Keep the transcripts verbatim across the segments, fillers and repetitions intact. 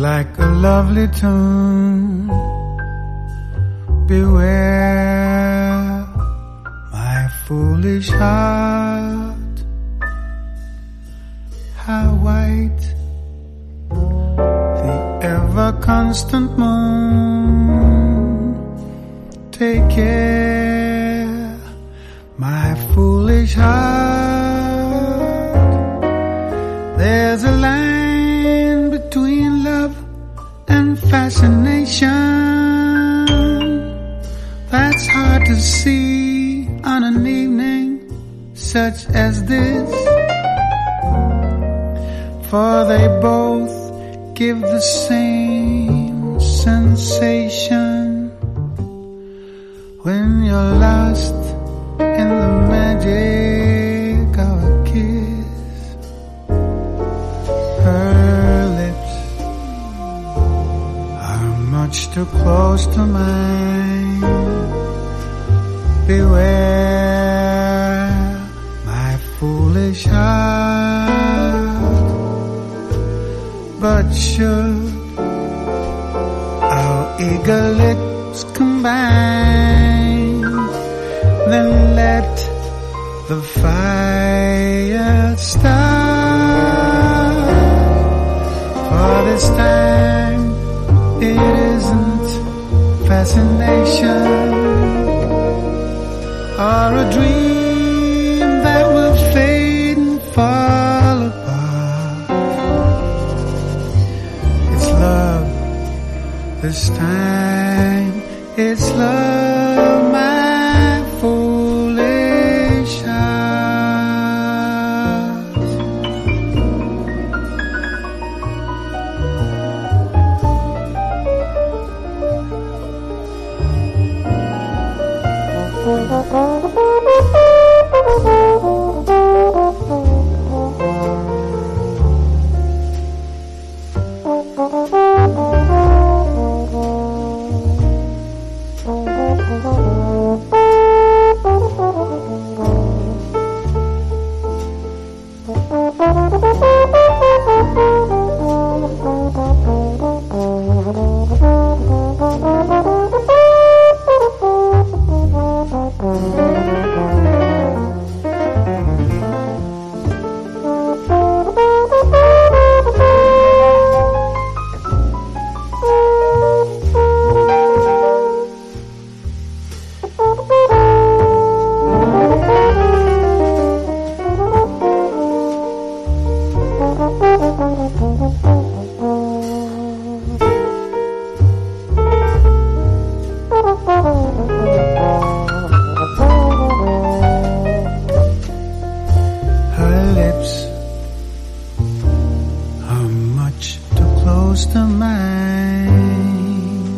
like a lovely tune. Beware, my foolish heart, how white the ever-constant moon. Take care, my foolish heart. There's a line between love and fascination that's hard to see on an evening such as this, for they both give the same sensation when you're lost in the magic of a kiss. Her lips are much too close to mine. Beware, my foolish heart. But should our eager lips combine, then let the fire start. For this time it isn't fascination or a dream that will fade and fall apart. It's love this time, it's love, my foolish heart. Her lips are much too close to mine.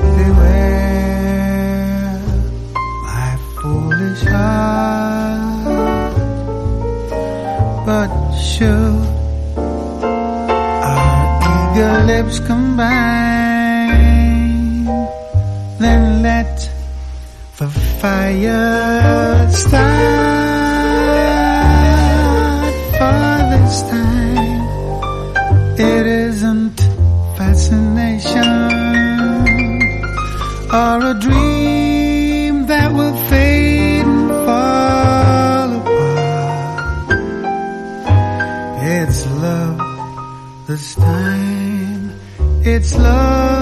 Beware, my foolish heart. But should our eager lips combine, then let the fire start. For this time it isn't fascination or a dream that will fade and fall apart. It's love this time, it's love.